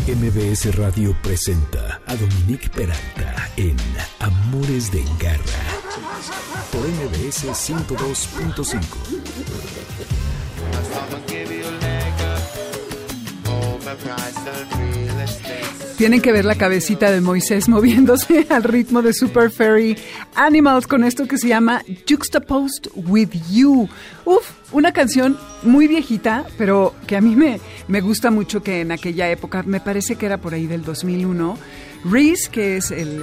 MBS Radio presenta a Dominique Peralta en Amores de Garra por MBS 102.5. Tienen que ver la cabecita de Moisés moviéndose al ritmo de Super Furry Animals con esto que se llama Juxtaposed with You. Una canción muy viejita, pero que a mí me gusta mucho, que en aquella época, me parece que era por ahí del 2001, Reese, que es el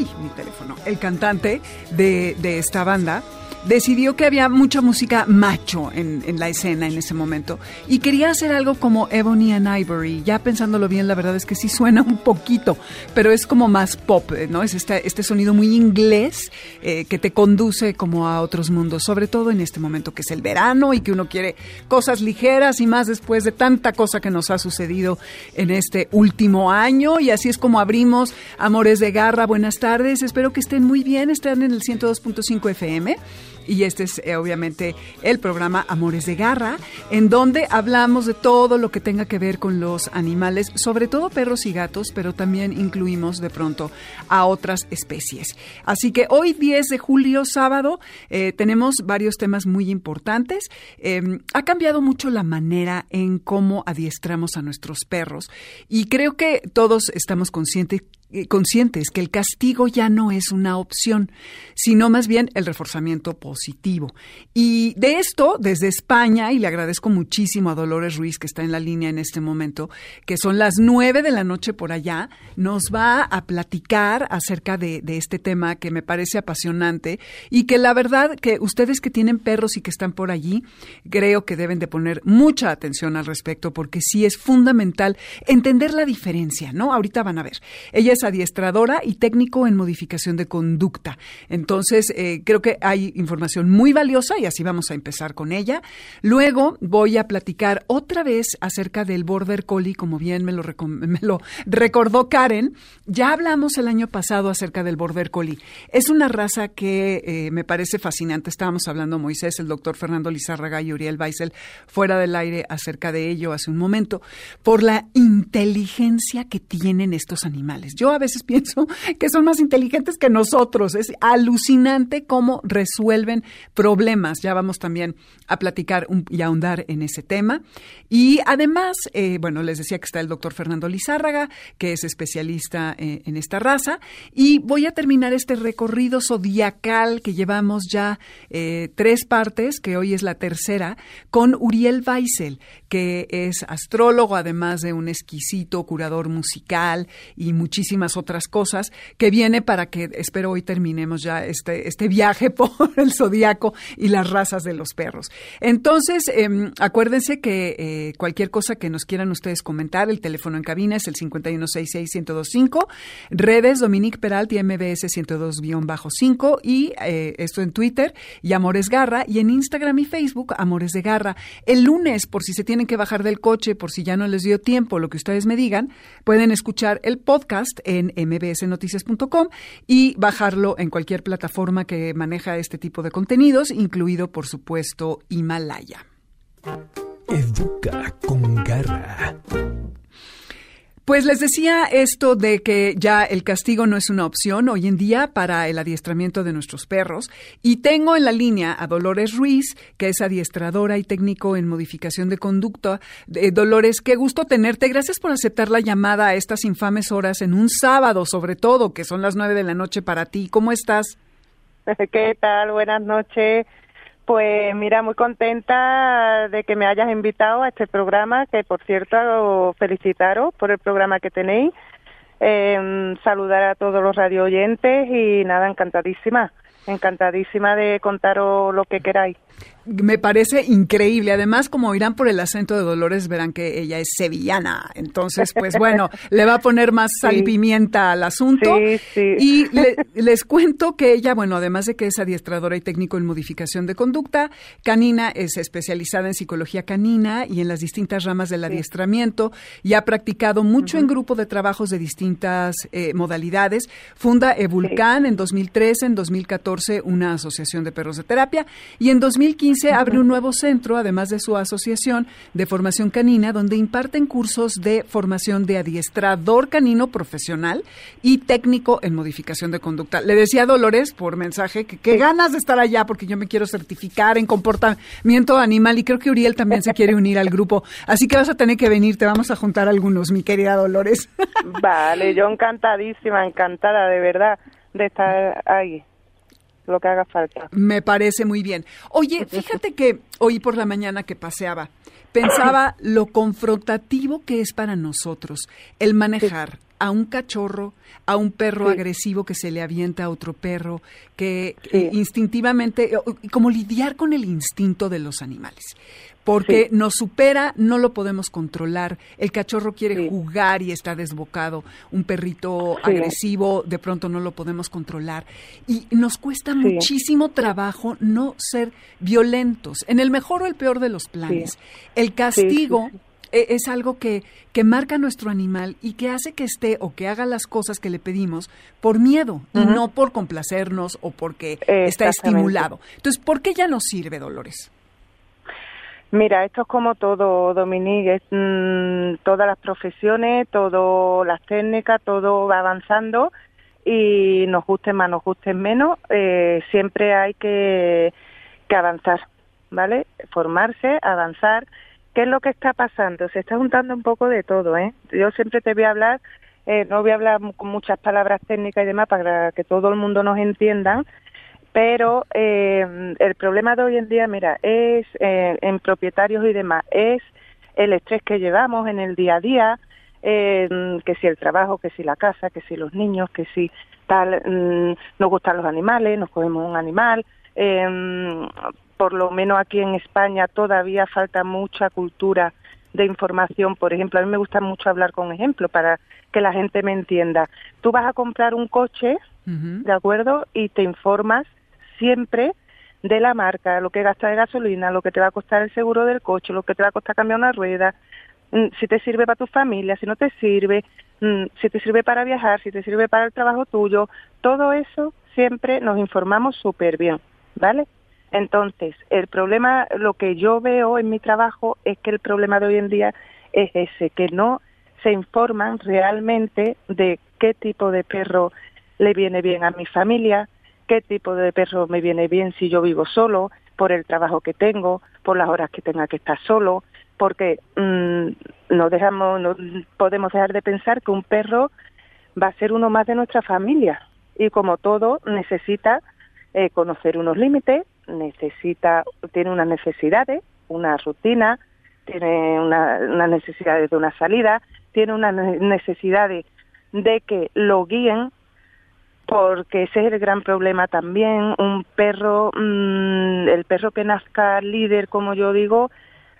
cantante de esta banda, decidió que había mucha música macho en la escena en ese momento y quería hacer algo como Ebony and Ivory. Ya pensándolo bien, la verdad es que sí suena un poquito, pero es como más pop, ¿no? Es este sonido muy inglés que te conduce como a otros mundos, sobre todo en este momento que es el verano y que uno quiere cosas ligeras y más después de tanta cosa que nos ha sucedido en este último año. Y así es como abrimos Amores de Garra. Buenas tardes, espero que estén muy bien, están en el 102.5 FM. Y este es obviamente el programa Amores de Garra, en donde hablamos de todo lo que tenga que ver con los animales, sobre todo perros y gatos, pero también incluimos de pronto a otras especies. Así que hoy 10 de julio, sábado, tenemos varios temas muy importantes. Ha cambiado mucho la manera en cómo adiestramos a nuestros perros y creo que todos estamos conscientes que el castigo ya no es una opción, sino más bien el reforzamiento positivo. Y de esto, desde España, y le agradezco muchísimo a Dolores Ruiz, que está en la línea en este momento, que son las 9 de la noche por allá, nos va a platicar acerca de este tema que me parece apasionante y que la verdad que ustedes que tienen perros y que están por allí, creo que deben de poner mucha atención al respecto, porque sí es fundamental entender la diferencia, ¿no? Ahorita van a ver. Ella es adiestradora y técnico en modificación de conducta. Entonces, creo que hay información muy valiosa y así vamos a empezar con ella. Luego voy a platicar otra vez acerca del Border Collie, como bien me lo recordó Karen. Ya hablamos el año pasado acerca del Border Collie. Es una raza que me parece fascinante. Estábamos hablando Moisés, el doctor Fernando Lizárraga y Uriel Weissel fuera del aire acerca de ello hace un momento, por la inteligencia que tienen estos animales. Yo a veces pienso que son más inteligentes que nosotros. Es alucinante cómo resuelven problemas. Ya vamos también a platicar y a ahondar en ese tema. Y además, les decía que está el doctor Fernando Lizárraga, que es especialista en esta raza. Y voy a terminar este recorrido zodiacal que llevamos ya 3 partes, que hoy es la tercera, con Uriel Weissel, que es astrólogo, además de un exquisito curador musical y muchísimas otras cosas, que viene para que, espero hoy terminemos ya este viaje por el zodiaco y las razas de los perros. Entonces, acuérdense que cualquier cosa que nos quieran ustedes comentar, el teléfono en cabina es el 5166-1025, redes Dominique Peralta y MBS 102-5 y esto en Twitter y Amores Garra, y en Instagram y Facebook Amores de Garra. El lunes, por si se tienen que bajar del coche, por si ya no les dio tiempo, lo que ustedes me digan, pueden escuchar el podcast en mbsnoticias.com y bajarlo en cualquier plataforma que maneja este tipo de contenidos, incluido, por supuesto, Himalaya. Educa con Garra. Pues les decía esto de que ya el castigo no es una opción hoy en día para el adiestramiento de nuestros perros. Y tengo en la línea a Dolores Ruiz, que es adiestradora y técnico en modificación de conducta. Dolores, qué gusto tenerte. Gracias por aceptar la llamada a estas infames horas en un sábado, sobre todo, que son las 9 de la noche para ti. ¿Cómo estás? ¿Qué tal? Buenas noches. Pues mira, muy contenta de que me hayas invitado a este programa, que por cierto, felicitaros por el programa que tenéis, saludar a todos los radio oyentes y nada, encantadísima de contaros lo que queráis. Me parece increíble. Además, como oirán por el acento de Dolores, verán que ella es sevillana. Entonces, pues bueno, le va a poner más sal y pimienta al asunto. Sí. Y les cuento que ella, además de que es adiestradora y técnico en modificación de conducta canina, es especializada en psicología canina y en las distintas ramas del adiestramiento y ha practicado mucho en grupo de trabajos de distintas modalidades. Funda Evulcan en 2013, en 2014 una asociación de perros de terapia y en 2015 dice, abre un nuevo centro, además de su asociación de formación canina, donde imparten cursos de formación de adiestrador canino profesional y técnico en modificación de conducta. Le decía a Dolores por mensaje que ganas de estar allá, porque yo me quiero certificar en comportamiento animal, y creo que Uriel también se quiere unir al grupo. Así que vas a tener que venir, te vamos a juntar algunos, mi querida Dolores. Vale, yo encantadísima, encantada de verdad de estar ahí, lo que haga falta. Me parece muy bien. Oye, fíjate que hoy por la mañana que paseaba, pensaba lo confrontativo que es para nosotros el manejar a un cachorro, a un perro agresivo que se le avienta a otro perro, que instintivamente, como lidiar con el instinto de los animales. Porque nos supera, no lo podemos controlar. El cachorro quiere jugar y está desbocado. Un perrito agresivo, de pronto no lo podemos controlar. Y nos cuesta muchísimo trabajo no ser violentos, en el mejor o el peor de los planes. El castigo es algo que marca a nuestro animal y que hace que esté o que haga las cosas que le pedimos por miedo y no por complacernos o porque está estimulado. Entonces, ¿por qué ya no sirve, Dolores? Mira, esto es como todo, Dominique, todas las profesiones, todas las técnicas, todo va avanzando y nos gusten más, nos gusten menos, siempre hay que avanzar, ¿vale? Formarse, avanzar. ¿Qué es lo que está pasando? Se está juntando un poco de todo, ¿eh? Yo siempre te voy a hablar, no voy a hablar con muchas palabras técnicas y demás para que todo el mundo nos entienda, pero el problema de hoy en día, mira, es en propietarios y demás, es el estrés que llevamos en el día a día, que si el trabajo, que si la casa, que si los niños, que si tal, nos gustan los animales, nos cogemos un animal, por lo menos aquí en España todavía falta mucha cultura de información. Por ejemplo, a mí me gusta mucho hablar con ejemplos para que la gente me entienda. Tú vas a comprar un coche, ¿de acuerdo? Y te informas siempre de la marca, lo que gasta de gasolina, lo que te va a costar el seguro del coche, lo que te va a costar cambiar una rueda, si te sirve para tu familia, si no te sirve, si te sirve para viajar, si te sirve para el trabajo tuyo. Todo eso siempre nos informamos súper bien, ¿vale? Entonces, el problema, lo que yo veo en mi trabajo es que el problema de hoy en día es ese, que no se informan realmente de qué tipo de perro le viene bien a mi familia, qué tipo de perro me viene bien si yo vivo solo, por el trabajo que tengo, por las horas que tenga que estar solo, porque no podemos dejar de pensar que un perro va a ser uno más de nuestra familia y como todo necesita conocer unos límites, tiene unas necesidades, una rutina, tiene unas necesidades de una salida, tiene unas necesidades de que lo guíen, porque ese es el gran problema también. Un perro, el perro que nazca líder, como yo digo,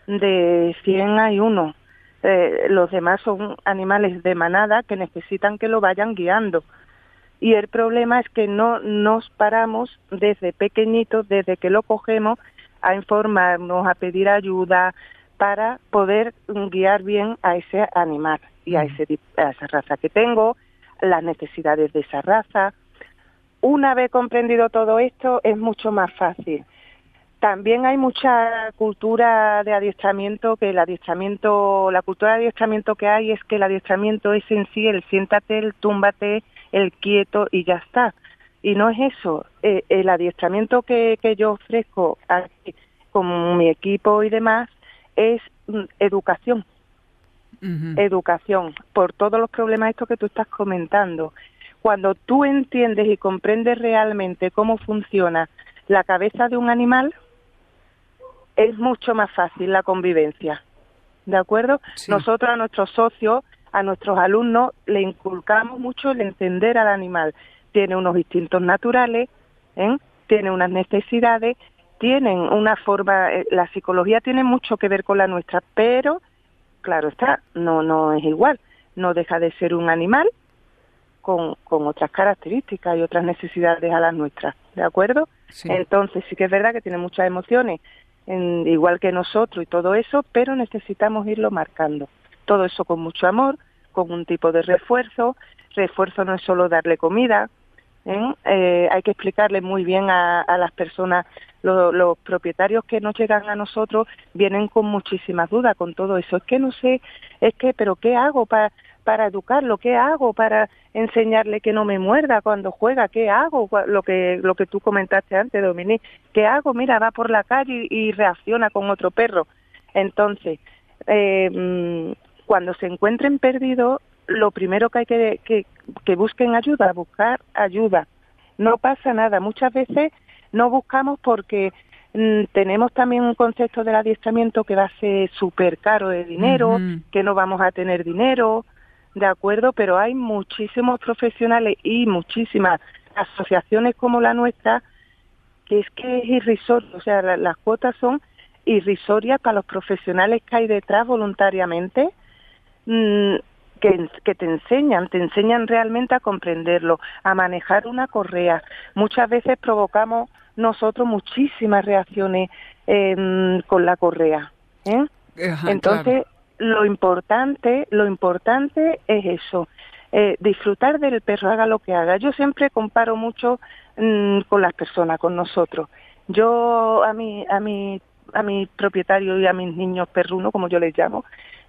de 100 hay uno. Los demás son animales de manada que necesitan que lo vayan guiando. Y el problema es que no nos paramos desde pequeñitos, desde que lo cogemos, a informarnos, a pedir ayuda para poder guiar bien a ese animal y a esa raza que tengo, las necesidades de esa raza. Una vez comprendido todo esto, es mucho más fácil. También hay mucha cultura de adiestramiento, la cultura de adiestramiento que hay es que el adiestramiento es en sí el siéntate, el túmbate, el quieto y ya está. Y no es eso. El adiestramiento que yo ofrezco aquí, con mi equipo y demás, es educación. Educación, por todos los problemas estos que tú estás comentando. Cuando tú entiendes y comprendes realmente cómo funciona la cabeza de un animal, es mucho más fácil la convivencia, ¿de acuerdo? Sí. Nosotros a nuestros socios, a nuestros alumnos, le inculcamos mucho el entender al animal. Tiene unos instintos naturales, tiene unas necesidades, tienen una forma, la psicología tiene mucho que ver con la nuestra, pero, claro está, no es igual, no deja de ser un animal con otras características y otras necesidades a las nuestras, ¿de acuerdo? Sí. Entonces sí que es verdad que tiene muchas emociones, igual que nosotros y todo eso, pero necesitamos irlo marcando. Todo eso con mucho amor, con un tipo de refuerzo. Refuerzo no es solo darle comida, Hay que explicarle muy bien a las personas. Los propietarios que nos llegan a nosotros vienen con muchísimas dudas con todo eso. Es que no sé, pero ¿qué hago para educarlo? ¿Qué hago para enseñarle que no me muerda cuando juega? ¿Qué hago? Lo que tú comentaste antes, Dominique. ¿Qué hago? Mira, va por la calle y reacciona con otro perro. Entonces, cuando se encuentren perdidos, lo primero que hay que busquen ayuda, buscar ayuda. No pasa nada. Muchas veces no buscamos porque tenemos también un concepto del adiestramiento que va a ser súper caro de dinero, que no vamos a tener dinero, ¿de acuerdo? Pero hay muchísimos profesionales y muchísimas asociaciones como la nuestra que es irrisorio, o sea, las cuotas son irrisorias para los profesionales que hay detrás voluntariamente, que te enseñan realmente a comprenderlo, a manejar una correa. Muchas veces provocamos nosotros muchísimas reacciones con la correa, Ajá, entonces claro. Lo importante es eso, disfrutar del perro, haga lo que haga. Yo siempre comparo mucho con las personas, con nosotros. Yo a mi propietario y a mis niños perrunos, como yo les llamo,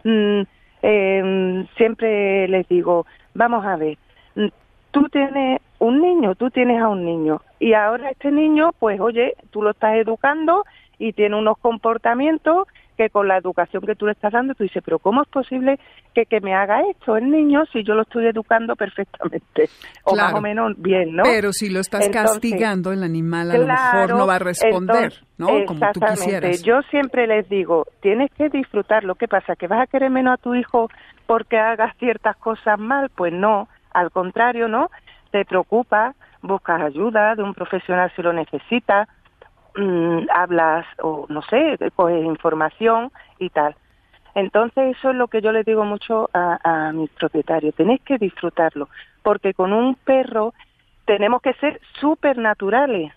siempre les digo, vamos a ver, tú tienes a un niño y ahora este niño, pues oye, tú lo estás educando y tiene unos comportamientos que con la educación que tú le estás dando, tú dices, pero ¿cómo es posible que me haga esto el niño si yo lo estoy educando perfectamente? O claro, más o menos bien, ¿no? Pero si lo estás castigando, el animal a lo mejor no va a responder, ¿no? Como tú quisieras. Yo siempre les digo, tienes que disfrutarlo. ¿Qué pasa? ¿Que vas a querer menos a tu hijo porque hagas ciertas cosas mal? Pues no, al contrario, ¿no? Te preocupas, buscas ayuda de un profesional si lo necesitas, hablas o no sé, coges información y tal. Entonces eso es lo que yo les digo mucho a mis propietarios, tenéis que disfrutarlo, porque con un perro tenemos que ser súper naturales,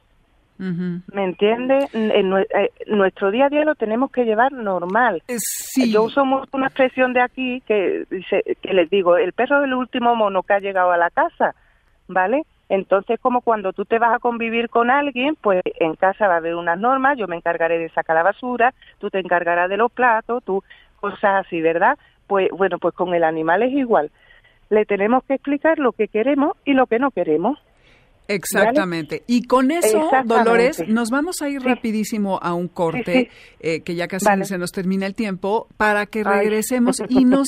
¿me entiendes? Nuestro día a día lo tenemos que llevar normal. Sí. Yo uso mucho una expresión de aquí que les digo, el perro es el último mono que ha llegado a la casa, ¿vale? Entonces, como cuando tú te vas a convivir con alguien, pues en casa va a haber unas normas, yo me encargaré de sacar la basura, tú te encargarás de los platos, cosas así, ¿verdad? Pues bueno, pues con el animal es igual. Le tenemos que explicar lo que queremos y lo que no queremos. Exactamente. ¿Vale? Y con eso, Dolores, nos vamos a ir rapidísimo a un corte, que ya casi se nos termina el tiempo, para que regresemos y nos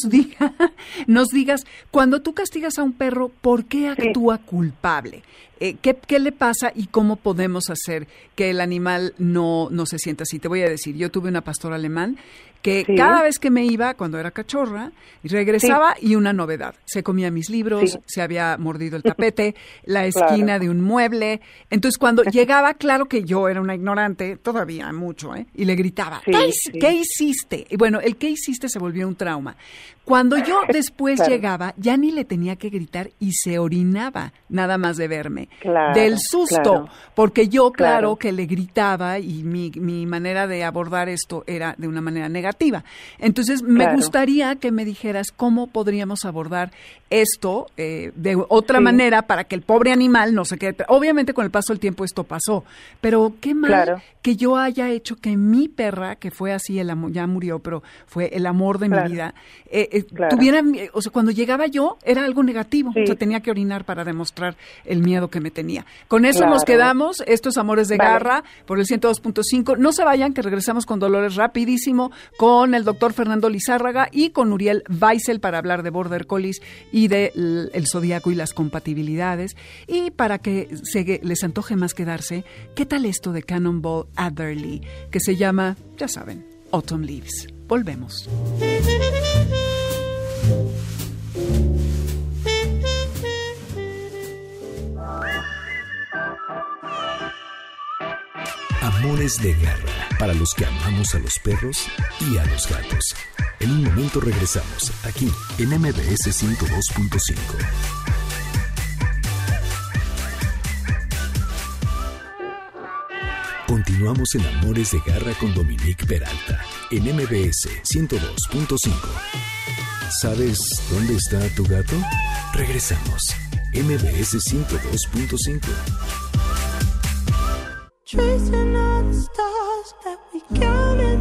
digas, cuando tú castigas a un perro, ¿por qué actúa culpable? ¿Qué le pasa y cómo podemos hacer que el animal no se sienta así? Te voy a decir, yo tuve una pastora alemán que cada vez que me iba, cuando era cachorra, regresaba y una novedad. Se comía mis libros, se había mordido el tapete, la esquina de un mueble. Entonces, cuando llegaba, claro que yo era una ignorante, todavía mucho, y le gritaba, ¿qué hiciste? Y bueno, el ¿qué hiciste? Se volvió un trauma. Cuando yo después llegaba, ya ni le tenía que gritar y se orinaba, nada más de verme. Del susto, porque yo, claro, que le gritaba y mi manera de abordar esto era de una manera negativa. Entonces, me gustaría que me dijeras cómo podríamos abordar esto de otra manera para que el pobre animal no se quede. Obviamente, con el paso del tiempo esto pasó, pero qué mal que yo haya hecho que mi perra, que fue así, ya murió, pero fue el amor de mi vida, tuviera, o sea, cuando llegaba yo, era algo negativo. O sea, tenía que orinar para demostrar el miedo que me tenía. Con eso nos quedamos. Esto es Amores de Garra por el 102.5. No se vayan, que regresamos con Dolores rapidísimo, con el doctor Fernando Lizárraga y con Uriel Weissel para hablar de Border Collies y de el zodiaco y las compatibilidades. Y para que les antoje más quedarse, ¿qué tal esto de Cannonball Adderley? Que se llama, ya saben, Autumn Leaves. Volvemos. Amores de Garra, para los que amamos a los perros y a los gatos. En un momento regresamos, aquí en MBS 102.5. Continuamos en Amores de Garra con Dominique Peralta, en MBS 102.5. ¿Sabes dónde está tu gato? Regresamos. MBS 102.5. Tracing all the stars that we counted,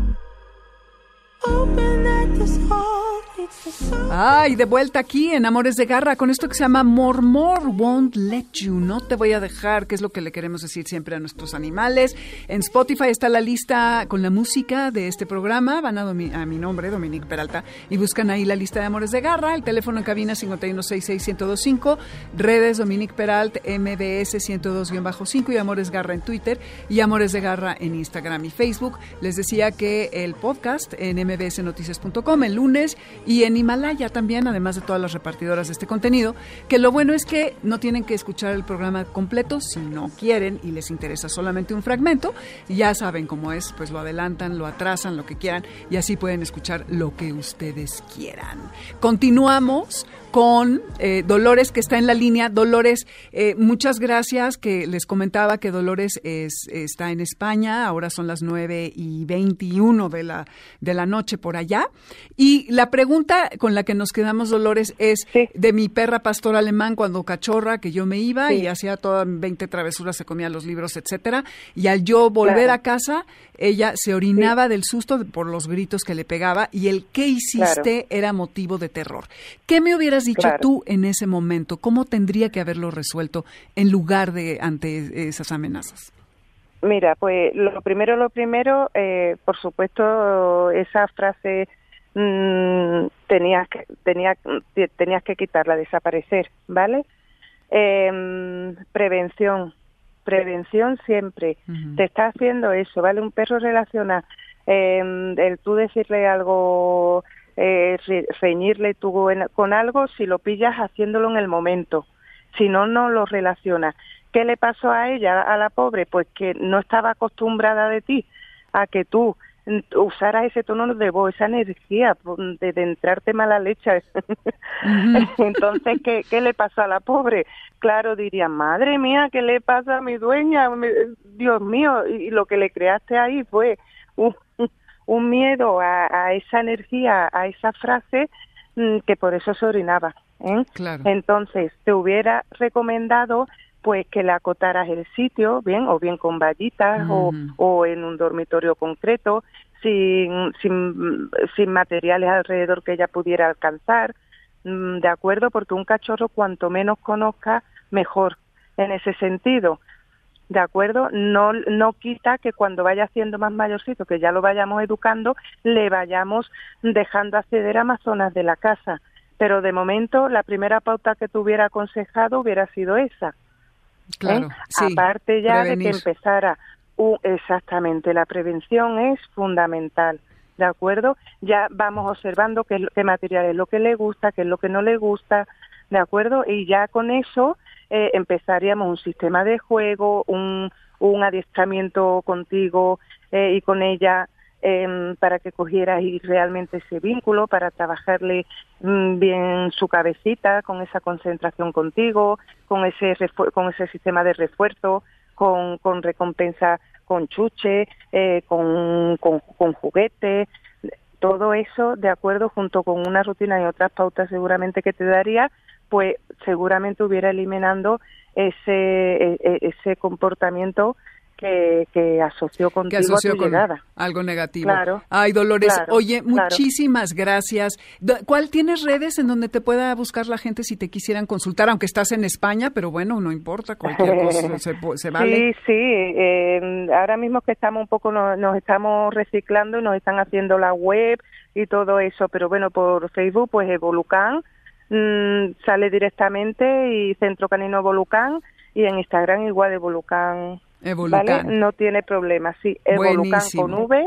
hoping that this all leads to something. Ay, de vuelta aquí en Amores de Garra con esto que se llama More Won't Let You. No te voy a dejar, que es lo que le queremos decir siempre a nuestros animales. En Spotify está la lista con la música de este programa. Van a mi nombre, Dominique Peralta, y buscan ahí la lista de Amores de Garra. El teléfono en cabina 5166125. Redes Dominique Peralta, MBS 102-5 y Amores Garra en Twitter y Amores de Garra en Instagram y Facebook. Les decía que el podcast en mbsnoticias.com el lunes y en Himalaya también, además de todas las repartidoras de este contenido, que lo bueno es que no tienen que escuchar el programa completo si no quieren y les interesa solamente un fragmento. Ya saben cómo es, pues lo adelantan, lo atrasan, lo que quieran, y así pueden escuchar lo que ustedes quieran. Continuamos con Dolores, que está en la línea. Dolores, muchas gracias, que les comentaba que Dolores está en España, ahora son las 9:21 de la noche por allá, y la pregunta con la que nos quedamos, Dolores, es de mi perra pastor alemán cuando cachorra, que yo me iba y hacía todas 20 travesuras, se comía los libros, etcétera, y al yo volver a casa, ella se orinaba del susto por los gritos que le pegaba, y el ¿qué hiciste? Era motivo de terror. ¿Qué me hubieras dicho tú en ese momento? ¿Cómo tendría que haberlo resuelto en lugar de ante esas amenazas? Mira, pues lo primero, por supuesto, esa frase tenías que quitarla, desaparecer, ¿vale? Prevención siempre. Uh-huh. Te está haciendo eso, ¿vale? Un perro relaciona el tú decirle algo, reñirle tú con algo, si lo pillas haciéndolo en el momento, si no, no lo relaciona. ¿Qué le pasó a ella, a la pobre? Pues que no estaba acostumbrada de ti a que tú usaras ese tono de voz, esa energía de entrarte mala leche. Uh-huh. Entonces, ¿qué le pasó a la pobre? Claro, diría, madre mía, ¿qué le pasa a mi dueña? Dios mío, y lo que le creaste ahí fue un miedo a esa energía, a esa frase, que por eso se orinaba, ¿eh? Claro. Entonces, te hubiera recomendado pues que le acotaras el sitio, bien con vallitas o en un dormitorio concreto, sin materiales alrededor que ella pudiera alcanzar, ¿de acuerdo? Porque un cachorro cuanto menos conozca, mejor en ese sentido, ¿de acuerdo? No quita que cuando vaya siendo más mayorcito, que ya lo vayamos educando, le vayamos dejando acceder a más zonas de la casa, pero de momento la primera pauta que te hubiera aconsejado hubiera sido esa. Claro, sí, aparte ya prevenir. De que empezara, exactamente, la prevención es fundamental, ¿de acuerdo? Ya vamos observando qué material es lo que le gusta, qué es lo que no le gusta, ¿de acuerdo? Y ya con eso empezaríamos un sistema de juego, un adiestramiento contigo y con ella, para que cogieras realmente ese vínculo, para trabajarle bien su cabecita, con esa concentración contigo, con ese sistema de refuerzo, con recompensa, con chuche, con juguetes, todo eso, de acuerdo, junto con una rutina y otras pautas seguramente que te daría, pues seguramente hubiera eliminando ese comportamiento que asoció contigo a tu llegada. Algo negativo. Claro. Ay, Dolores, claro, oye, muchísimas gracias. ¿Cuál tienes redes en donde te pueda buscar la gente si te quisieran consultar? Aunque estás en España, pero bueno, no importa, cualquier cosa se vale. Sí. Ahora mismo que estamos un poco, nos estamos reciclando y nos están haciendo la web y todo eso, pero bueno, por Facebook, pues Evolucan, sale directamente, y Centro Canino Evolucan, y en Instagram igual Evolucan. ¿Vale? No tiene problema, sí, Evolucan con V,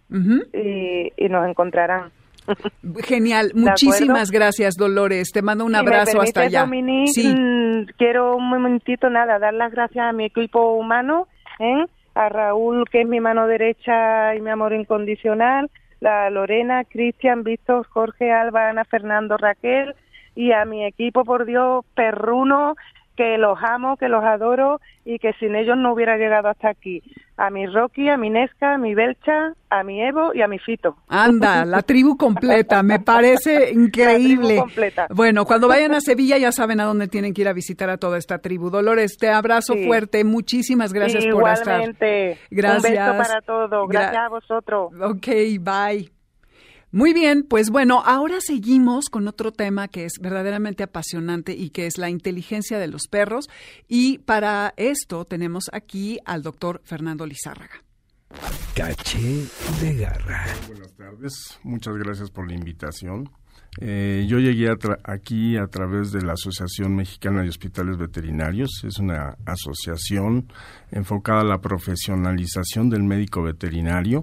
y nos encontrarán. Genial, muchísimas gracias, Dolores, te mando un abrazo hasta allá. Dominique, sí. Quiero un momentito, dar las gracias a mi equipo humano, a Raúl, que es mi mano derecha y mi amor incondicional, a Lorena, Cristian, Víctor, Jorge, Alba, Ana, Fernando, Raquel, y a mi equipo, por Dios, perruno, que los amo, que los adoro y que sin ellos no hubiera llegado hasta aquí. A mi Rocky, a mi Nesca, a mi Belcha, a mi Evo y a mi Fito. Anda, la tribu completa, me parece increíble. La tribu completa. Bueno, cuando vayan a Sevilla ya saben a dónde tienen que ir a visitar a toda esta tribu. Dolores, te abrazo fuerte, muchísimas gracias por estar. Igualmente, gracias. Un beso para todos, gracias a vosotros. Ok, bye. Muy bien, pues bueno, ahora seguimos con otro tema que es verdaderamente apasionante y que es la inteligencia de los perros. Y para esto tenemos aquí al doctor Fernando Lizárraga. Caché de Garra. Buenas tardes, muchas gracias por la invitación. Yo llegué aquí a través de la Asociación Mexicana de Hospitales Veterinarios. Es una asociación enfocada a la profesionalización del médico veterinario.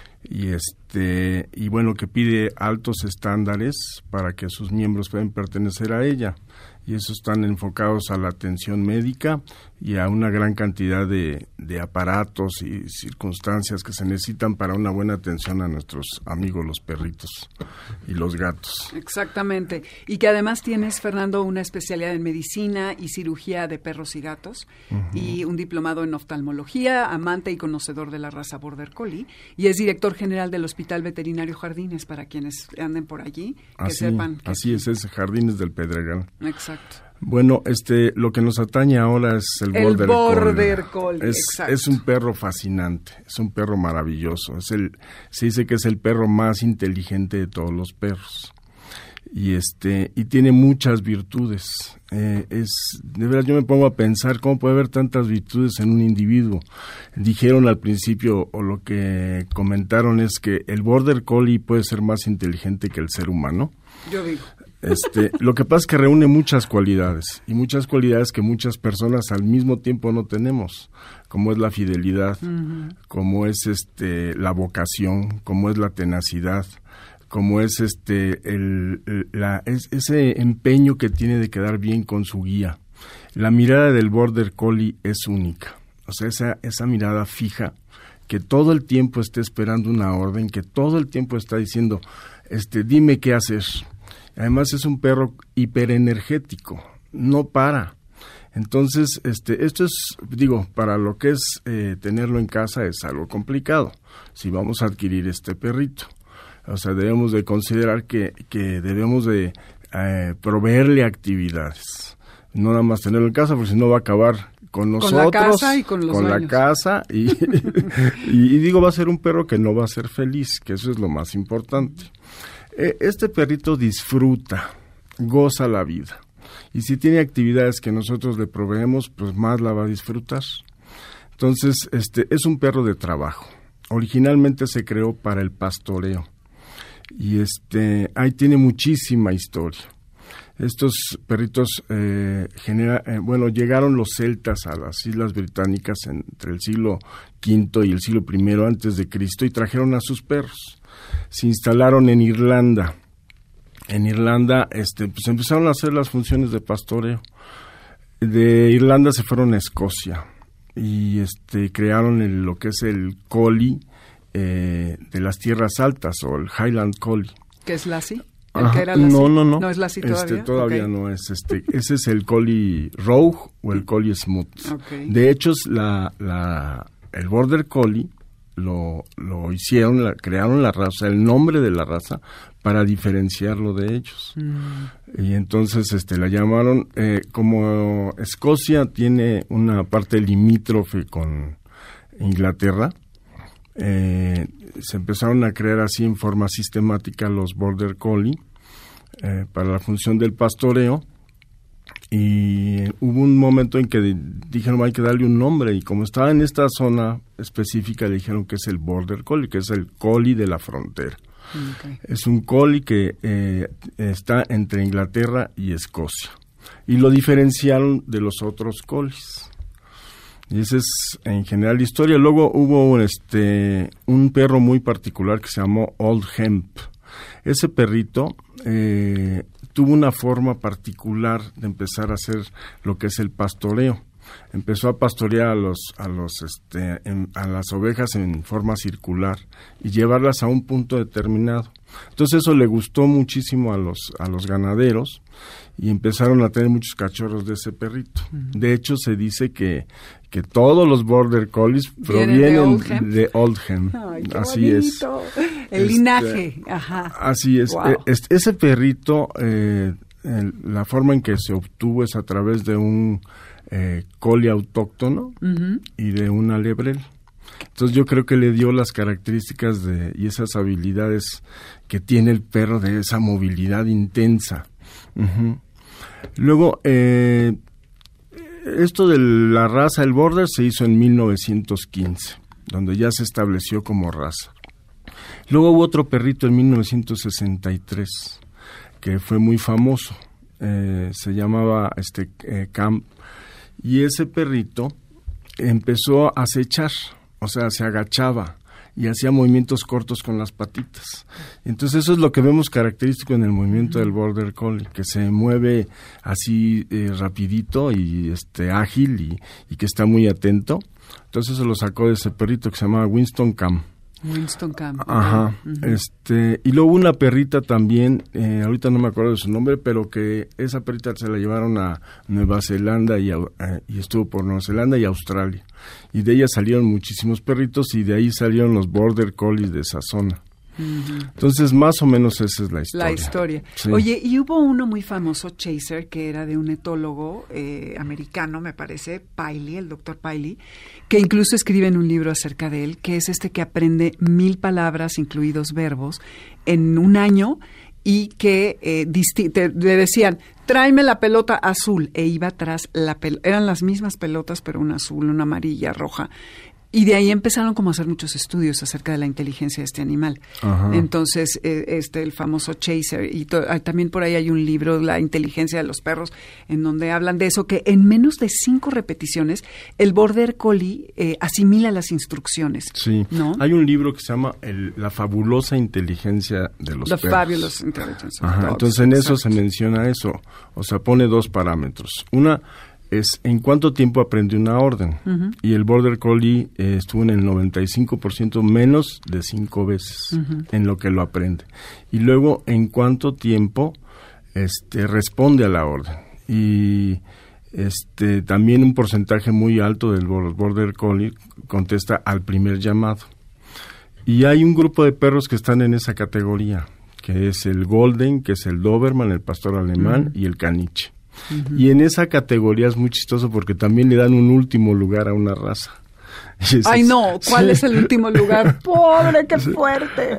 Y bueno, que pide altos estándares para que sus miembros puedan pertenecer a ella, y eso están enfocados a la atención médica y a una gran cantidad de aparatos y circunstancias que se necesitan para una buena atención a nuestros amigos los perritos y los gatos. Exactamente, y que además tienes, Fernando, una especialidad en medicina y cirugía de perros y gatos, y un diplomado en oftalmología, amante y conocedor de la raza Border Collie, y es director general del Hospital Veterinario Jardines, para quienes anden por allí, que sepan. Así es Jardines del Pedregal. Exacto. Bueno, lo que nos atañe ahora es el Border Collie. Es un perro fascinante, es un perro maravilloso. Se dice que es el perro más inteligente de todos los perros. Y tiene muchas virtudes. De verdad, yo me pongo a pensar cómo puede haber tantas virtudes en un individuo. Dijeron al principio, o lo que comentaron es que el Border Collie puede ser más inteligente que el ser humano. Yo digo. Lo que pasa es que reúne muchas cualidades, y muchas cualidades que muchas personas al mismo tiempo no tenemos, como es la fidelidad, como es la vocación, como es la tenacidad, como es ese empeño que tiene de quedar bien con su guía. La mirada del Border Collie es única, o sea, esa mirada fija, que todo el tiempo está esperando una orden, que todo el tiempo está diciendo, dime qué hacer. Además es un perro hiperenergético, no para. Entonces, esto es, para lo que es tenerlo en casa es algo complicado, si vamos a adquirir este perrito. O sea, debemos de considerar que debemos de proveerle actividades, no nada más tenerlo en casa, porque si no va a acabar con nosotros, con la casa y con los con dueños. La casa y va a ser un perro que no va a ser feliz, que eso es lo más importante. Este perrito disfruta, goza la vida, y si tiene actividades que nosotros le proveemos, pues más la va a disfrutar. Entonces, es un perro de trabajo. Originalmente se creó para el pastoreo, y ahí tiene muchísima historia. Estos perritos llegaron los celtas a las Islas Británicas entre el siglo V y el siglo I antes de Cristo, y trajeron a sus perros. Se instalaron en Irlanda. En Irlanda, pues empezaron a hacer las funciones de pastoreo. De Irlanda se fueron a Escocia y crearon lo que es el collie de las tierras altas, o el Highland Collie. ¿Qué es Lassie? No. ¿No es Lassie todavía? Todavía okay. No es. Ese es el Collie Rogue o el Collie Smooth. Okay. De hecho, el Border Collie lo hicieron, crearon la raza, el nombre de la raza, para diferenciarlo de ellos. Y entonces la llamaron, como Escocia tiene una parte limítrofe con Inglaterra, se empezaron a crear así en forma sistemática los Border Collie para la función del pastoreo, y hubo un momento en que dijeron hay que darle un nombre, y como estaba en esta zona específica le dijeron que es el Border Collie, que es el collie de la frontera. Okay. Es un collie que está entre Inglaterra y Escocia, y lo diferenciaron de los otros collies. Y esa es en general la historia. Luego hubo un perro muy particular que se llamó Old Hemp. Ese perrito tuvo una forma particular de empezar a hacer lo que es el pastoreo. Empezó a pastorear a las ovejas en forma circular y llevarlas a un punto determinado. Entonces eso le gustó muchísimo a los ganaderos y empezaron a tener muchos cachorros de ese perrito. De hecho, se dice que todos los Border Collies provienen de Oldham. Ay, qué así bonito. es. El linaje, ajá. Así es. Wow. Ese perrito, la forma en que se obtuvo es a través de un collie autóctono y de una lebrel. Entonces yo creo que le dio las características y esas habilidades que tiene el perro, de esa movilidad intensa. Luego, esto de la raza, el Border, se hizo en 1915, donde ya se estableció como raza. Luego hubo otro perrito en 1963, que fue muy famoso, se llamaba Camp, y ese perrito empezó a acechar, o sea, se agachaba y hacía movimientos cortos con las patitas. Entonces eso es lo que vemos característico en el movimiento del Border Collie, que se mueve así rapidito y ágil y que está muy atento. Entonces se lo sacó de ese perrito que se llamaba Winston Camp. Winston Camp. Ajá. Y luego una perrita también, ahorita no me acuerdo de su nombre, pero que esa perrita se la llevaron a Nueva Zelanda y estuvo por Nueva Zelanda y Australia. Y de ella salieron muchísimos perritos y de ahí salieron los Border Collies de esa zona. Entonces, más o menos esa es la historia. La historia. Sí. Oye, y hubo uno muy famoso, Chaser, que era de un etólogo americano, me parece, Piley, el doctor Piley, que incluso escribe en un libro acerca de él, que es que aprende 1000 palabras, incluidos verbos, en un año, y que le decían, tráeme la pelota azul, e iba tras la pelota. Eran las mismas pelotas, pero una azul, una amarilla, roja. Y de ahí empezaron como a hacer muchos estudios acerca de la inteligencia de este animal. Ajá. Entonces, el famoso Chaser, y también por ahí hay un libro, La inteligencia de los perros, en donde hablan de eso, que en menos de 5 repeticiones, el Border Collie asimila las instrucciones. Sí, ¿no? Hay un libro que se llama La fabulosa inteligencia de los perros. The Fabulous Intelligence of Dogs. Entonces, en eso se menciona eso. O sea, pone 2 parámetros. Una es en cuánto tiempo aprende una orden. Y el Border Collie estuvo en el 95% menos de 5 veces en lo que lo aprende. Y luego, en cuánto tiempo responde a la orden. Y también un porcentaje muy alto del Border Collie contesta al primer llamado. Y hay un grupo de perros que están en esa categoría, que es el Golden, que es el Doberman, el pastor alemán y el caniche. Y en esa categoría es muy chistoso porque también le dan un último lugar a una raza. Ay, no, ¿cuál es el último lugar? ¡Pobre, qué fuerte!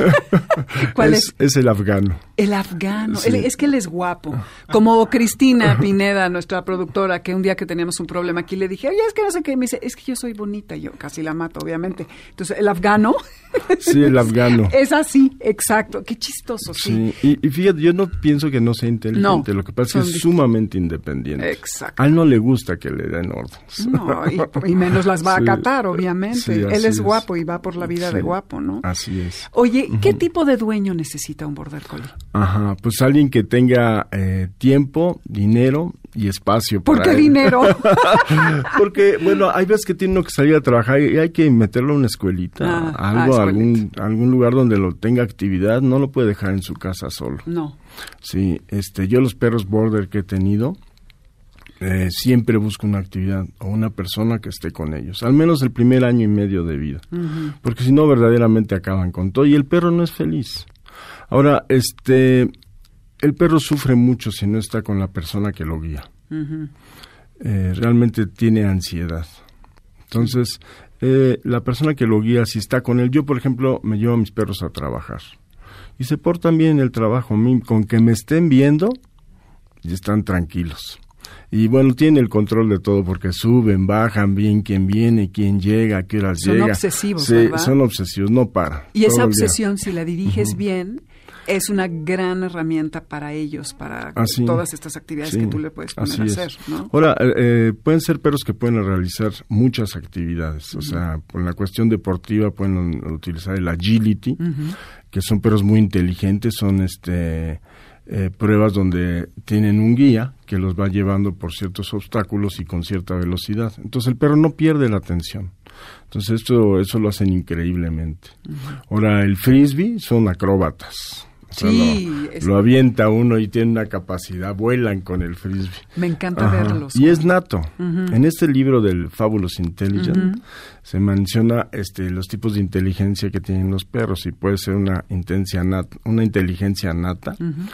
¿Cuál es? Es el afgano. El afgano. Sí. Es que él es guapo. Como Cristina Pineda, nuestra productora, que un día que teníamos un problema aquí le dije, oye, es que no sé qué. Me dice, es que yo soy bonita. Yo casi la mato, obviamente. Entonces, el afgano. Sí, el afgano. Es así, exacto. Qué chistoso, sí. Y fíjate, yo no pienso que no sea inteligente. Lo que pasa es que es sumamente independiente. Exacto. A él no le gusta que le den órdenes. No, y menos las va a acatar, obviamente. Sí, él es guapo y va por la vida de guapo, ¿no? Así es. Oye, ¿qué tipo de dueño necesita un Border Collie? Ajá, pues alguien que tenga tiempo, dinero y espacio. ¿Por qué dinero? Porque, bueno, hay veces que tiene uno que salir a trabajar y hay que meterlo a una escuelita, algún lugar donde lo tenga actividad, no lo puede dejar en su casa solo. No. Sí, yo los perros Border que he tenido, siempre busco una actividad o una persona que esté con ellos, al menos el primer año y medio de vida, porque si no verdaderamente acaban con todo y el perro no es feliz. Ahora, el perro sufre mucho si no está con la persona que lo guía. Realmente tiene ansiedad. Entonces, la persona que lo guía, si está con él, yo por ejemplo me llevo a mis perros a trabajar y se portan bien en el trabajo, con que me estén viendo y están tranquilos. Y bueno, tienen el control de todo porque suben, bajan bien quién viene, quién llega, a qué horas llega. Son obsesivos, sí, ¿verdad? Son obsesivos, no paran. Y esa obsesión, si la diriges bien, es una gran herramienta para ellos, para todas estas actividades que tú le puedes poner a hacer, ¿no? Ahora, pueden ser perros que pueden realizar muchas actividades, o sea, por la cuestión deportiva pueden utilizar el agility, que son perros muy inteligentes, son pruebas donde tienen un guía que los va llevando por ciertos obstáculos y con cierta velocidad. Entonces el perro no pierde la atención. Entonces eso lo hacen increíblemente. Ahora, el frisbee son acróbatas. O sea, Sí, lo avienta uno y tiene una capacidad, vuelan con el frisbee. me encanta verlos. Y es nato. En este libro del Fabulous Intelligent se menciona los tipos de inteligencia que tienen los perros, y puede ser una inteligencia nata,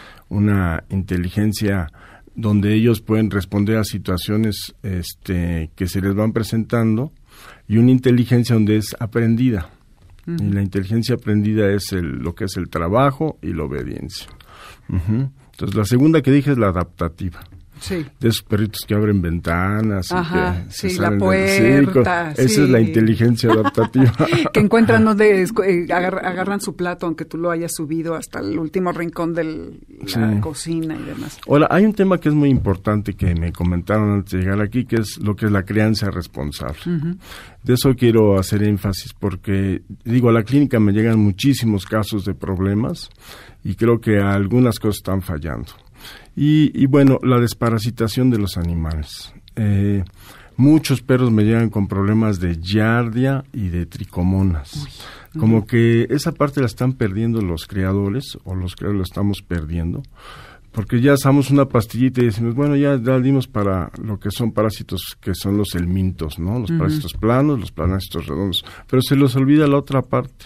una inteligencia donde ellos pueden responder a situaciones que se les van presentando, y una inteligencia donde es aprendida. Y la inteligencia aprendida es lo que es el trabajo y la obediencia. Entonces, la segunda que dije es la adaptativa. Sí. De esos perritos que abren ventanas. Ajá, y que sí, se la salen puerta. Esa es la inteligencia adaptativa. Que encuentran donde agarran su plato, aunque tú lo hayas subido hasta el último rincón de la cocina y demás. Ahora, hay un tema que es muy importante que me comentaron antes de llegar aquí, que es lo que es la crianza responsable. De eso quiero hacer énfasis, porque, a la clínica me llegan muchísimos casos de problemas, y creo que algunas cosas están fallando. Y bueno, la desparasitación de los animales. Muchos perros me llegan con problemas de giardia y de tricomonas. Como que esa parte la están perdiendo los criadores, o los criadores la estamos perdiendo, porque ya usamos una pastillita y decimos, bueno, ya dimos para lo que son parásitos, que son los helmintos, ¿no? Los parásitos planos, los parásitos redondos, pero se les olvida la otra parte.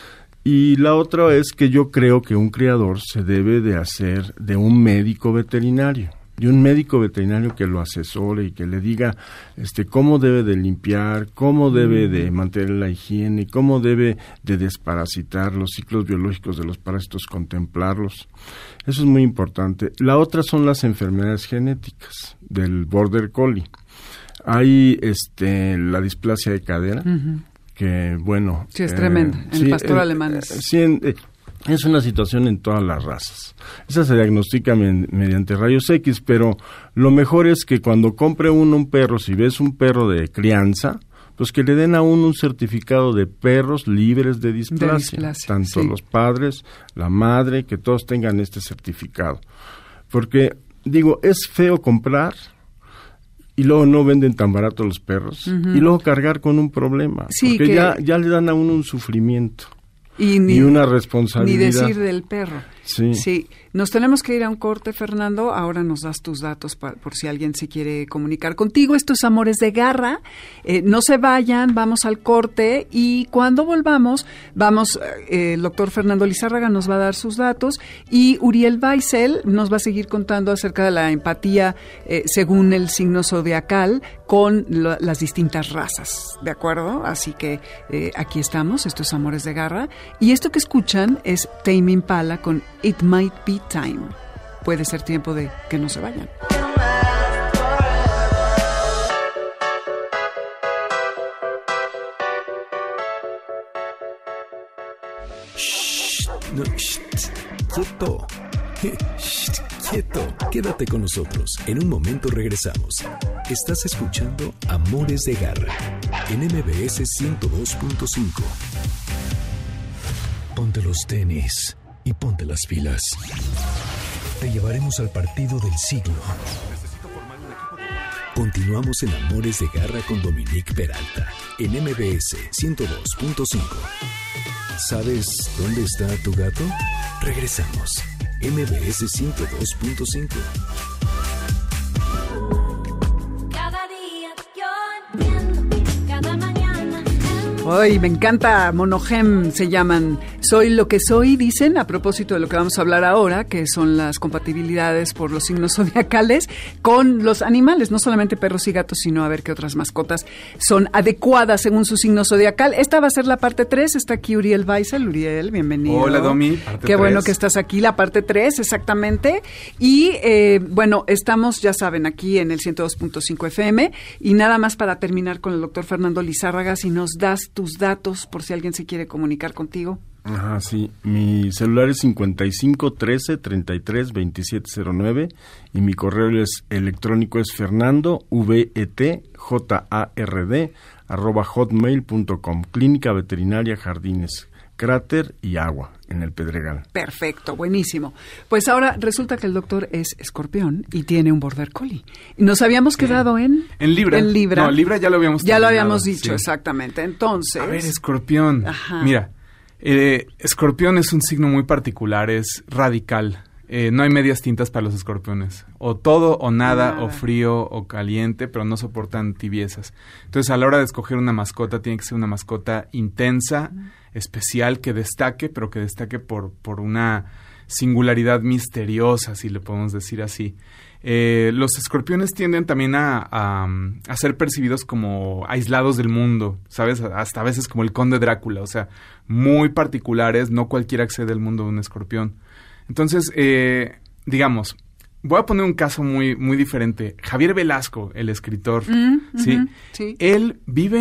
Y la otra es que yo creo que un criador se debe de hacer de un médico veterinario, y un médico veterinario que lo asesore y que le diga cómo debe de limpiar, cómo debe de mantener la higiene, cómo debe de desparasitar los ciclos biológicos de los parásitos, contemplarlos. Eso es muy importante. La otra son las enfermedades genéticas del Border Collie. Hay la displasia de cadera, que bueno... Sí, es tremenda, el pastor alemán. Es una situación en todas las razas. Esa se diagnostica mediante rayos X, pero lo mejor es que cuando compre uno un perro, si ves un perro de crianza, pues que le den a uno un certificado de perros libres de displasia. Tanto los padres, la madre, que todos tengan este certificado. Porque, es feo comprar y luego no venden tan barato los perros, y luego cargar con un problema, porque ya le dan a uno un sufrimiento y una responsabilidad. Ni decir del perro. Sí. Nos tenemos que ir a un corte, Fernando. Ahora nos das tus datos por si alguien se quiere comunicar contigo. Esto es Amores de Garra. No se vayan, vamos al corte, y cuando volvamos, el doctor Fernando Lizárraga nos va a dar sus datos, y Uriel Weissel nos va a seguir contando acerca de la empatía según el signo zodiacal con las distintas razas, ¿de acuerdo? Así que aquí estamos, esto es Amores de Garra, y esto que escuchan es Tame Impala con It Might Be Time. Puede ser tiempo de que no se vayan. No, quieto. Quieto. Quédate con nosotros. En un momento regresamos. Estás escuchando Amores de Garra en MBS 102.5. Ponte los tenis y ponte las pilas. Te llevaremos al partido del siglo. Continuamos en Amores de Garra con Dominique Peralta en MBS 102.5. ¿Sabes dónde está tu gato? Regresamos. MBS 102.5. Ay, me encanta, Monogem se llaman. Soy lo que soy, dicen, a propósito de lo que vamos a hablar ahora, que son las compatibilidades por los signos zodiacales con los animales, no solamente perros y gatos, sino a ver qué otras mascotas son adecuadas según su signo zodiacal. Esta va a ser la parte 3, está aquí Uriel Weissel. Uriel, bienvenido. Hola, Domi, parte 3. Qué bueno que estás aquí, la parte 3, exactamente. Y bueno, estamos, ya saben, aquí en el 102.5 FM, y nada más para terminar con el doctor Fernando Lizárraga, si nos das tus datos por si alguien se quiere comunicar contigo. Ajá, sí. Mi celular es 5513-332709 y mi correo electrónico es fernando.vetjard@hotmail.com. Clínica Veterinaria Jardines. cráter y agua en el Pedregal. Perfecto, buenísimo. Pues ahora resulta que el doctor es escorpión y tiene un border collie. Nos habíamos quedado en Libra. En Libra. No, Libra ya lo habíamos Ya lo terminado, habíamos dicho, sí. exactamente. Entonces, A ver, Escorpión. Ajá. Mira, Escorpión es un signo muy particular, es radical. No hay medias tintas para los escorpiones. O todo o nada, o frío o caliente, pero no soportan tibiezas. Entonces, a la hora de escoger una mascota, tiene que ser una mascota intensa, especial, que destaque, pero que destaque por una singularidad misteriosa, si le podemos decir así. Los escorpiones tienden también a ser percibidos como aislados del mundo, ¿sabes? Hasta a veces como el conde Drácula, o sea, muy particulares, no cualquiera accede al mundo de un escorpión. Entonces, digamos, voy a poner un caso muy, muy diferente. Javier Velasco, el escritor, ¿sí? Sí. Él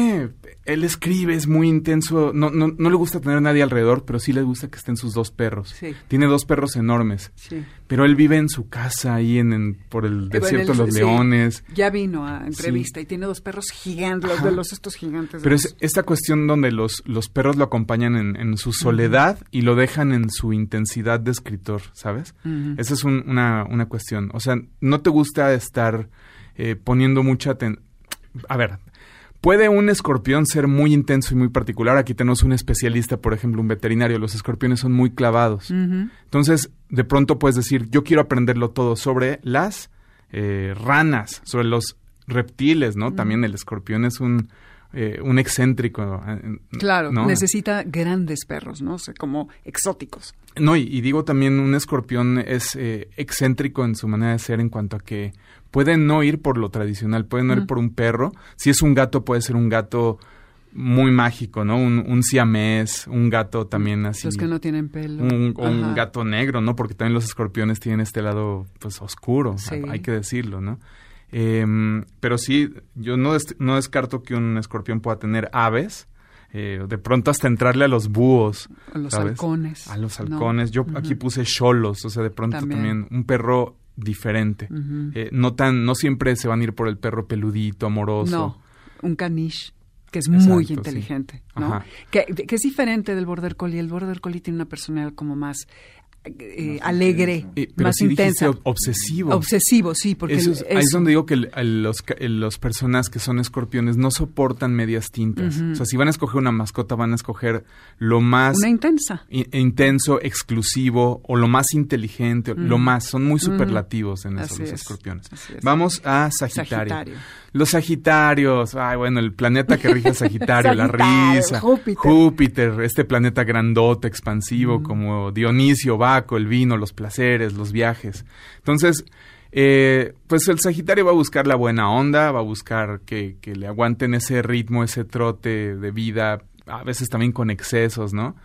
escribe, es muy intenso, no le gusta tener a nadie alrededor, pero sí le gusta que estén sus 2 perros. Sí. Tiene 2 perros enormes, Sí. pero él vive en su casa, ahí por el desierto de los leones. Ya vino a entrevista y tiene 2 perros gigantes, los de estos gigantes. Pero es esta cuestión donde los perros lo acompañan en su soledad y lo dejan en su intensidad de escritor, ¿sabes? Esa es una cuestión. O sea, no te gusta estar poniendo mucha atención. A ver, puede un escorpión ser muy intenso y muy particular. Aquí tenemos un especialista, por ejemplo, un veterinario. Los escorpiones son muy clavados. Entonces, de pronto puedes decir, yo quiero aprenderlo todo sobre las ranas, sobre los reptiles, ¿no? También el escorpión es un excéntrico. Claro, ¿no? necesita grandes perros, ¿no? O sea, como exóticos. No, y digo también, un escorpión es excéntrico en su manera de ser en cuanto a que puede no ir por lo tradicional, puede no ir por un perro. Si es un gato, puede ser un gato muy mágico, ¿no? Un siamés, un gato también así. Los que no tienen pelo. Un gato negro, ¿no? Porque también los escorpiones tienen este lado, pues, oscuro, Sí. hay que decirlo, ¿no? Pero sí, yo no descarto que un escorpión pueda tener aves, de pronto hasta entrarle a los búhos. A los ¿sabes? halcones. A los halcones. No. Yo aquí puse cholos, o sea, de pronto también un perro diferente. No siempre se van a ir por el perro peludito, amoroso. No, un caniche, que es Exacto, muy sí. inteligente, ¿no? Ajá. Que es diferente del border collie. El border collie tiene una personalidad como más alegre, Pero más sí intensa. dijiste obsesivo. Obsesivo, sí, porque Ahí es donde digo que las personas que son escorpiones no soportan medias tintas. O sea, si van a escoger una mascota, van a escoger lo más una intensa. Intenso, exclusivo, o lo más inteligente, lo más. Son muy superlativos en eso, Así los es, escorpiones. así es. Vamos a Sagitario. Los Sagitarios, bueno, el planeta que rige a Sagitario, la Sagitario, risa. Júpiter, este planeta grandote, expansivo, como Dionisio, Baco, el vino, los placeres, los viajes. Entonces, pues el Sagitario va a buscar la buena onda, va a buscar que le aguanten ese ritmo, ese trote de vida, a veces también con excesos, ¿no?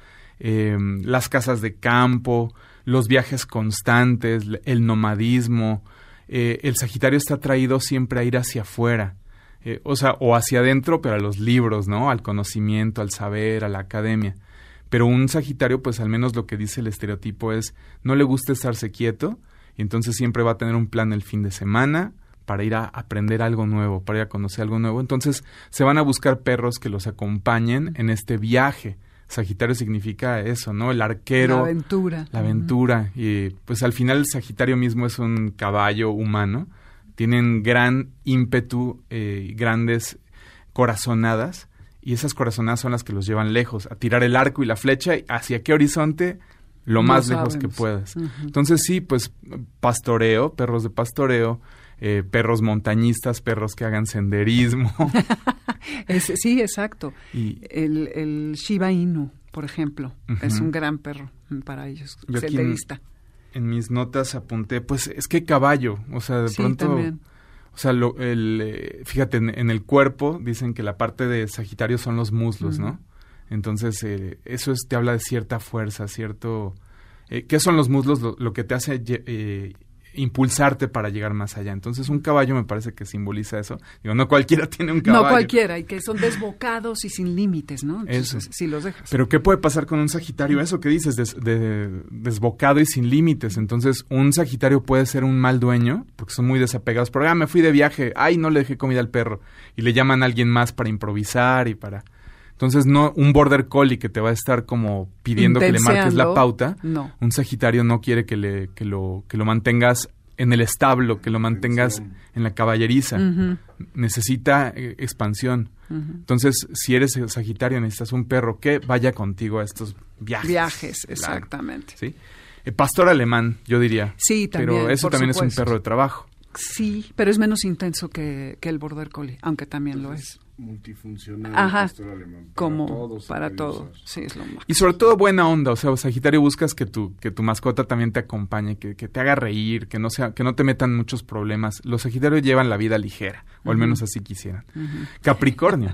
Las casas de campo, los viajes constantes, el nomadismo. El Sagitario está atraído siempre a ir hacia afuera, o hacia adentro, pero a los libros, ¿no? Al conocimiento, al saber, a la academia. Pero un Sagitario, pues al menos lo que dice el estereotipo es, no le gusta estarse quieto, y entonces siempre va a tener un plan el fin de semana para ir a aprender algo nuevo, para ir a conocer algo nuevo. Entonces se van a buscar perros que los acompañen en este viaje. Sagitario significa eso, ¿no? El arquero. La aventura. La aventura. Y pues al final el Sagitario mismo es un caballo humano. Tienen gran ímpetu, grandes corazonadas. Y esas corazonadas son las que los llevan lejos. A tirar el arco y la flecha. ¿Hacia qué horizonte? Lo más lejos que puedas. Entonces sí, pues pastoreo, perros de pastoreo. Perros montañistas, perros que hagan senderismo. Sí, exacto. Y el Shiba Inu, por ejemplo, es un gran perro para ellos, senderista. En mis notas apunté, pues es que caballo, o sea, de Sí, pronto, también. o sea, fíjate, en el cuerpo dicen que la parte de Sagitario son los muslos, ¿no? Entonces, eso te habla de cierta fuerza, cierto... ¿Qué son los muslos? Lo que te hace impulsarte para llegar más allá. Entonces, un caballo me parece que simboliza eso. Digo, no cualquiera tiene un caballo. No cualquiera, y que son desbocados y sin límites, ¿no? Entonces, eso. si los dejas. Pero ¿qué puede pasar con un Sagitario? Eso que dices, desbocado y sin límites. Entonces, un Sagitario puede ser un mal dueño, porque son muy desapegados. Pero, me fui de viaje, no le dejé comida al perro. Y le llaman a alguien más para improvisar y para... Entonces, no un border collie que te va a estar como pidiendo que le marques la pauta. No. Un sagitario no quiere que lo mantengas en el establo, que lo mantengas en la caballeriza. Uh-huh. Necesita expansión. Uh-huh. Entonces, si eres sagitario, necesitas un perro que vaya contigo a estos viajes. Viajes, exactamente. ¿Sí? Pastor alemán, yo diría. Sí, también. Pero eso también supuesto. es un perro de trabajo. Sí, pero es menos intenso que el border collie, aunque también lo es. Multifuncional, Ajá, pastor alemán, para todo. Sí, es lo más. Y sobre todo buena onda, o sea, Sagitario, buscas que tu mascota también te acompañe, que te haga reír, que no te metan muchos problemas. Los Sagitarios llevan la vida ligera, o al menos así quisieran. Uh-huh. Capricornio.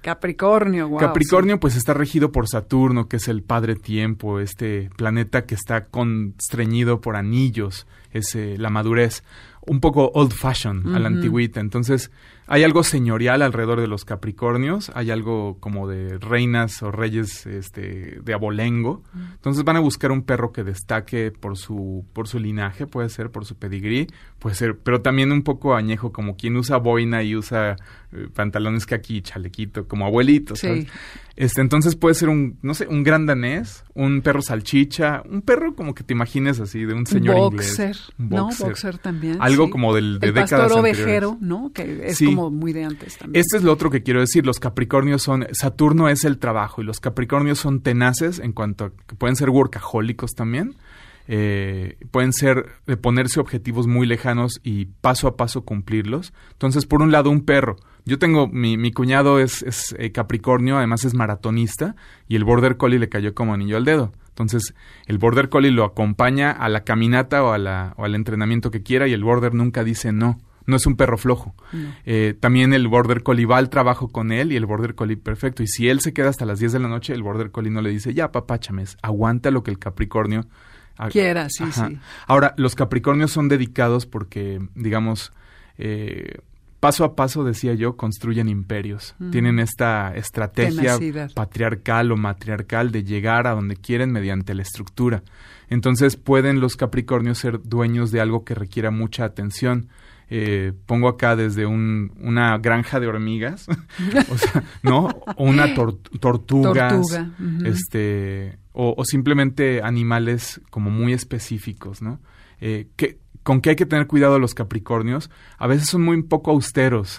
Wow. Capricornio, sí. Pues está regido por Saturno, que es el padre tiempo, este planeta que está constreñido por anillos, es la madurez. Un poco old fashion, a la antigüita. Entonces, hay algo señorial alrededor de los Capricornios, hay algo como de reinas o reyes de abolengo. Entonces van a buscar un perro que destaque por su linaje, puede ser por su pedigrí, puede ser, pero también un poco añejo, como quien usa boina y usa pantalones caqui, chalequito, como abuelito, ¿sabes? Sí. Entonces puede ser un gran danés, un perro salchicha, un perro como que te imagines así, de un señor inglés. Un boxer. Boxer también. Algo como de décadas pastor anteriores. Ovejero, ¿no? Que es como muy de antes también. Este es lo otro que quiero decir. Los Capricornios Saturno es el trabajo y los Capricornios son tenaces en cuanto a que pueden ser workahólicos también. Pueden ser de ponerse objetivos muy lejanos y paso a paso cumplirlos. Entonces, por un lado, un perro. Yo tengo, mi cuñado es Capricornio, además es maratonista, y el Border Collie le cayó como anillo al dedo. Entonces, el Border Collie lo acompaña a la caminata o al entrenamiento que quiera, y el Border nunca dice no. No es un perro flojo. No. También el Border Collie va al trabajo con él, y el Border Collie perfecto. Y si él se queda hasta las 10 de la noche, el Border Collie no le dice, ya papáchames, aguanta lo que el Capricornio quiera, sí. Ahora, los Capricornios son dedicados porque, digamos, paso a paso, decía yo, construyen imperios. Tienen esta estrategia patriarcal o matriarcal de llegar a donde quieren mediante la estructura. Entonces, pueden los Capricornios ser dueños de algo que requiera mucha atención. Pongo acá desde una granja de hormigas, o sea, ¿no? O una tortugas, uh-huh. O simplemente animales como muy específicos, ¿no? Con que hay que tener cuidado los Capricornios, a veces son muy poco austeros.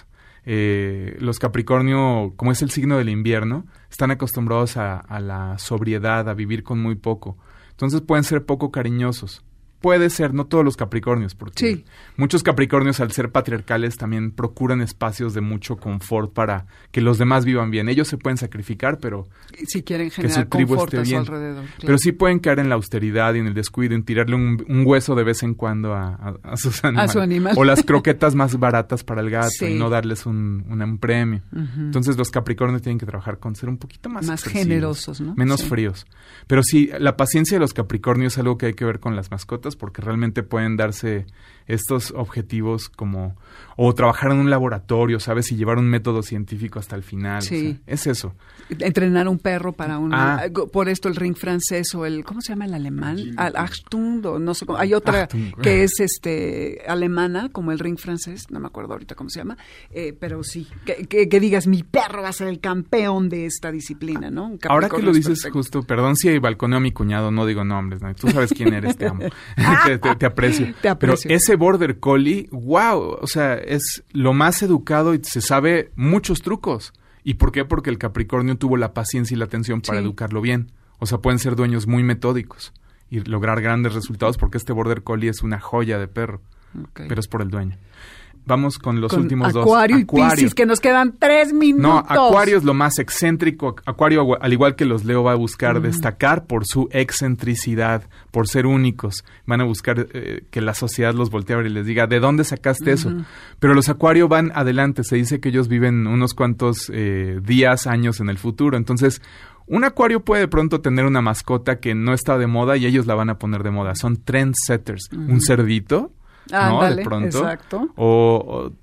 Los Capricornio, como es el signo del invierno, están acostumbrados a la sobriedad, a vivir con muy poco. Entonces pueden ser poco cariñosos. Puede ser, no todos los Capricornios, porque muchos Capricornios, al ser patriarcales, también procuran espacios de mucho confort para que los demás vivan bien. Ellos se pueden sacrificar, pero si quieren generar confort a su alrededor. Claro. Pero sí pueden caer en la austeridad y en el descuido, en tirarle un hueso de vez en cuando a sus animales. A su animal. O las croquetas más baratas para el gato y no darles un premio. Uh-huh. Entonces los Capricornios tienen que trabajar con ser un poquito más generosos, ¿no? Menos fríos. Pero sí, la paciencia de los Capricornios es algo que hay que ver con las mascotas, porque realmente pueden darse estos objetivos como, o trabajar en un laboratorio, ¿sabes? Y llevar un método científico hasta el final. Sí. O sea, es eso. Entrenar un perro para por esto el ring francés o ¿cómo se llama el alemán? Achtung, o no sé cómo. Hay otra que es alemana, como el ring francés, no me acuerdo ahorita cómo se llama, pero sí, que digas, mi perro va a ser el campeón de esta disciplina, ¿no? Ahora que lo dices justo, perdón si balconeo a mi cuñado, no digo nombres, ¿no? Tú sabes quién eres, te amo. Te aprecio. Pero ese Border Collie, wow, o sea, es lo más educado y se sabe muchos trucos. ¿Y por qué? Porque el Capricornio tuvo la paciencia y la atención para educarlo bien. O sea, pueden ser dueños muy metódicos y lograr grandes resultados, porque este Border Collie es una joya de perro, pero es por el dueño. Vamos con los últimos dos. Acuario y Piscis, que nos quedan 3 minutos. No, Acuario es lo más excéntrico. Acuario, al igual que los Leo, va a buscar destacar por su excentricidad, por ser únicos. Van a buscar que la sociedad los voltee a ver y les diga, ¿de dónde sacaste eso? Pero los Acuario van adelante. Se dice que ellos viven unos cuantos días, años en el futuro. Entonces, un Acuario puede de pronto tener una mascota que no está de moda y ellos la van a poner de moda. Son trendsetters. Un cerdito, ¿no? Dale, de pronto. Exacto. O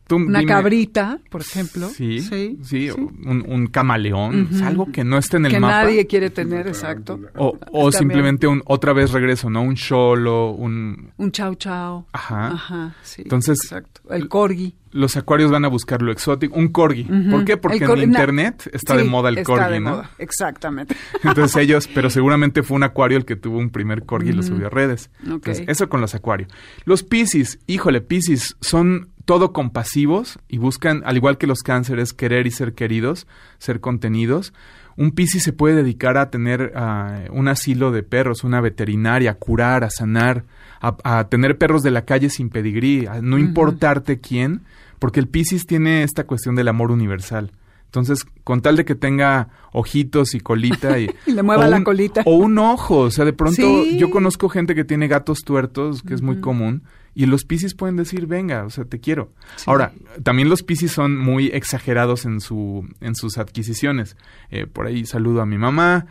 Una cabrita, por ejemplo. Sí. Un camaleón, es algo que no esté en el mapa. Que nadie quiere tener, exacto. O simplemente otra vez regreso, ¿no? Un cholo, un chau chau. Ajá, sí. Entonces, exacto. El corgi. Los acuarios van a buscar lo exótico. Un corgi. ¿Por qué? Porque en internet está de moda el corgi, de ¿no? Moda. Exactamente. Entonces pero seguramente fue un acuario el que tuvo un primer corgi y lo subió a redes. Okay. Entonces, eso con los acuarios. Los Piscis, Piscis son todo compasivos y buscan, al igual que los cánceres, querer y ser queridos, ser contenidos. Un Piscis se puede dedicar a tener un asilo de perros, una veterinaria, a curar, a sanar, a tener perros de la calle sin pedigrí, a no importarte quién, porque el Piscis tiene esta cuestión del amor universal. Entonces, con tal de que tenga ojitos y colita y le mueva la colita. O un ojo, o sea, de pronto yo conozco gente que tiene gatos tuertos, que es muy común, y los Piscis pueden decir, venga, o sea, te quiero. Sí. Ahora, también los Piscis son muy exagerados en sus adquisiciones. Por ahí saludo a mi mamá.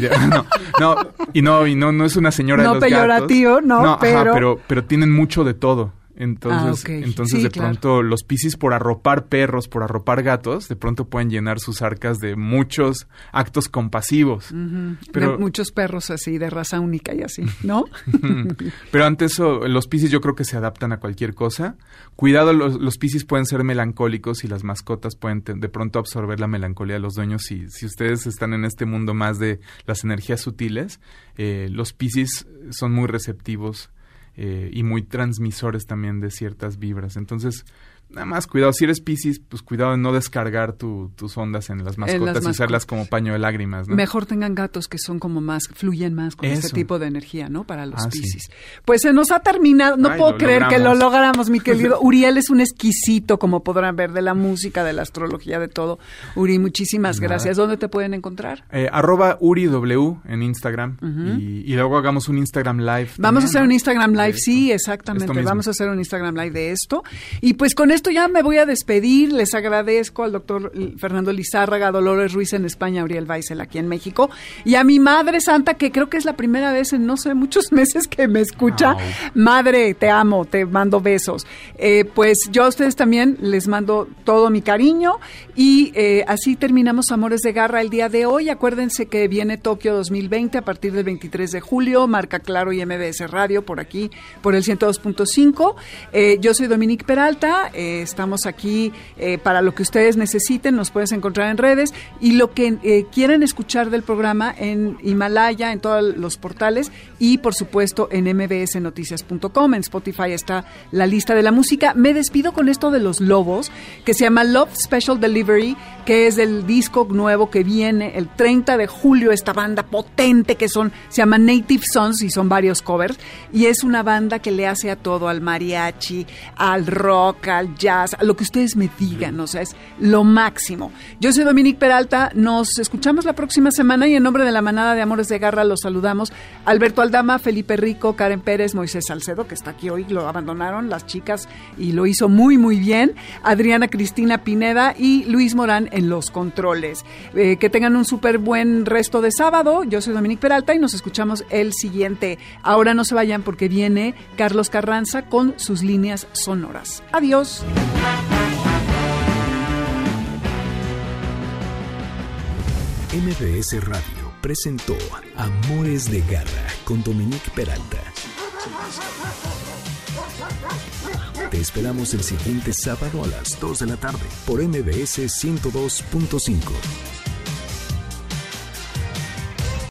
Y no es una señora de los gatos. No peyorativo, pero tienen mucho de todo. Entonces de pronto los Piscis, por arropar perros, por arropar gatos, de pronto pueden llenar sus arcas de muchos actos compasivos. Pero de muchos perros así, de raza única y así, ¿no? Pero ante eso, los Piscis yo creo que se adaptan a cualquier cosa. Cuidado, los Piscis pueden ser melancólicos y las mascotas pueden de pronto absorber la melancolía de los dueños. Si ustedes están en este mundo más de las energías sutiles, los Piscis son muy receptivos y muy transmisores también de ciertas vibras. Entonces, nada más cuidado. Si eres Piscis, pues cuidado de no descargar tus ondas en las mascotas y usarlas como paño de lágrimas, ¿no? Mejor tengan gatos que son como fluyen más con este tipo de energía, ¿no? Para los Piscis. Sí. Pues se nos ha terminado. No puedo creer que lo logramos, mi querido. Uriel es un exquisito, como podrán ver, de la música, de la astrología, de todo. Uri, muchísimas gracias. ¿Dónde te pueden encontrar? @UriW en Instagram. Y luego hagamos un Instagram Live. Vamos a hacer un Instagram Live, sí, exactamente. Vamos a hacer un Instagram Live de esto. Y pues con esto ya me voy a despedir. Les agradezco al doctor Fernando Lizárraga, Dolores Ruiz en España, Uriel Weissel aquí en México, y a mi Madre Santa, que creo que es la primera vez en no sé muchos meses que me escucha. Madre, te amo, te mando besos. Pues yo a ustedes también les mando todo mi cariño y así terminamos Amores de Garra el día de hoy. Acuérdense que viene Tokio 2020 a partir del 23 de julio, Marca Claro y MBS Radio por aquí, por el 102.5. Yo soy Dominique Peralta. Estamos aquí para lo que ustedes necesiten, nos puedes encontrar en redes y lo que quieran escuchar del programa en Himalaya, en todos los portales y por supuesto en mbsnoticias.com. En Spotify está la lista de la música. Me despido con esto de Los Lobos, que se llama Love Special Delivery, que es del disco nuevo que viene el 30 de julio, esta banda potente que se llama Native Sons y son varios covers y es una banda que le hace a todo, al mariachi, al rock, al jazz, a lo que ustedes me digan, o sea, es lo máximo. Yo soy Dominique Peralta, nos escuchamos la próxima semana y en nombre de la manada de Amores de Garra los saludamos Alberto Aldama, Felipe Rico, Karen Pérez, Moisés Salcedo, que está aquí hoy, lo abandonaron las chicas y lo hizo muy muy bien, Adriana Cristina Pineda y Luis Morán en los controles. Que tengan un súper buen resto de sábado. Yo soy Dominique Peralta y nos escuchamos el siguiente. Ahora no se vayan porque viene Carlos Carranza con sus líneas sonoras. Adiós. MBS Radio presentó Amores de Garra con Dominique Peralta. Te esperamos el siguiente sábado a las 2 de la tarde por MBS 102.5.